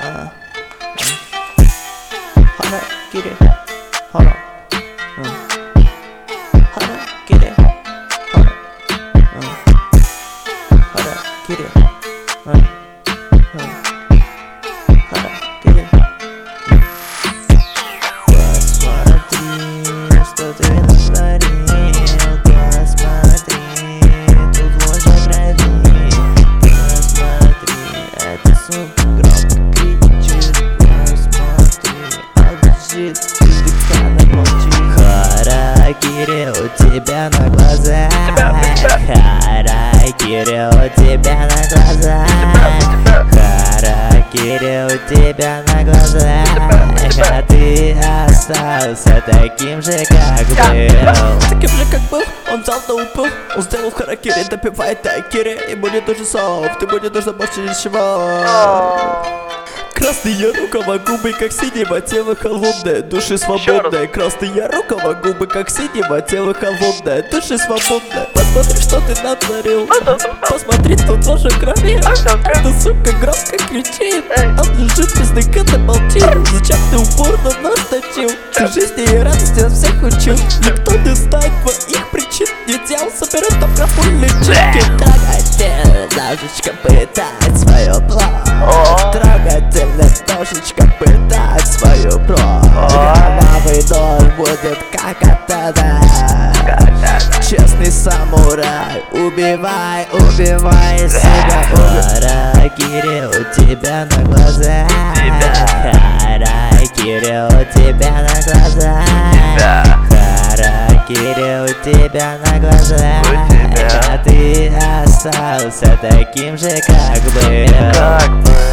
Haragiri, hara, haragiri, hara, haragiri, haragiri. Посмотри, что ты натворил, посмотри, тут ложь отравил. Посмотри, эта сука громко кричит. Посмотри, обжит, ты на молчи. Харакири у тебя на глазах, харакири у тебя на глазах, харакири у тебя на глазах, а ты остался таким же, как был. Таким же, как был, он взял да упал. Он сделал харакири, допивает дайкири. И будет уже софт, и будет нужно больше ничего. Красные рукава, губы как синего, тело холодное, души свободные. Красные рукава, губы как синего, тело холодное, души свободные. Посмотри, что ты натворил. Посмотри, тут тоже крови. Эта сука громко кричит. Он лежит без дыхания, молчит. Зачем ты упорно нас точил? Ты жизни и радости от всех учил. Никто не знает твоих причин. Не делал, соберет автографы личинки. Трогательно ножичком пытать свою плоть. Трогательно ножичком пытать свою плоть. Кровавый нож будет как катана. Честный самурай, убивай, убивай себя. Харакири у тебя на глазах, харакири у тебя на глазах, харакири у тебя на глазах, а ты остался таким же, как был.